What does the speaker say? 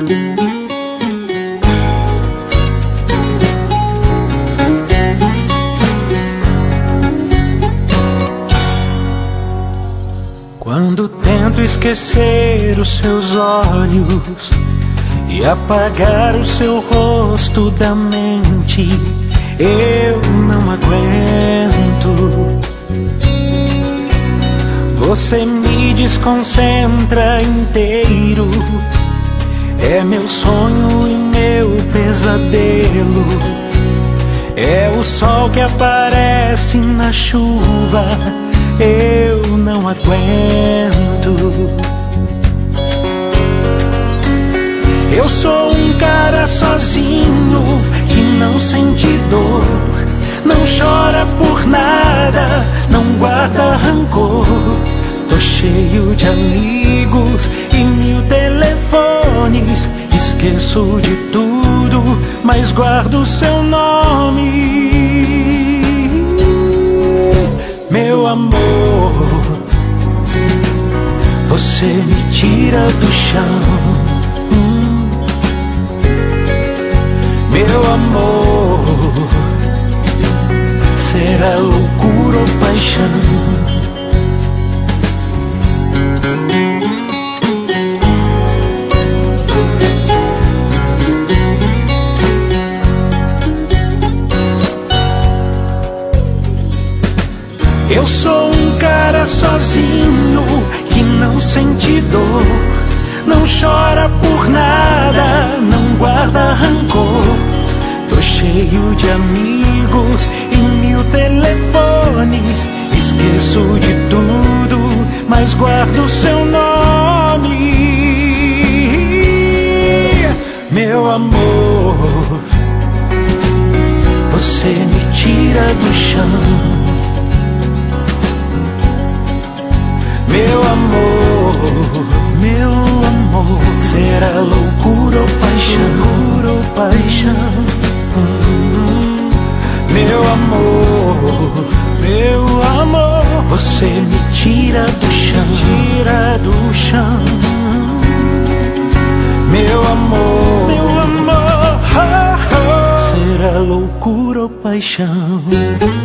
Quando tento esquecer os seus olhos e apagar o seu rosto da mente, eu não aguento. Você me desconcentra inteiro. É meu sonho e meu pesadelo. É o sol que aparece na chuva. Eu não aguento. Eu sou um cara sozinho que não sente dor, não chora por nada, não guarda rancor. Tô cheio de amigos e 1000 telefones. Esqueço de tudo, mas guardo seu nome. Meu amor, você me tira do chão. Meu amor, será loucura ou paixão? Eu sou um cara sozinho que não sente dor, não chora por nada, não guarda rancor. Tô cheio de amigos e 1000 telefones. Esqueço de tudo, mas guardo seu nome. Meu amor, você me tira do chão. Meu amor, será loucura ou paixão? Loucura ou paixão? Meu amor, você me tira do chão, tira do chão. Meu amor, será loucura ou paixão?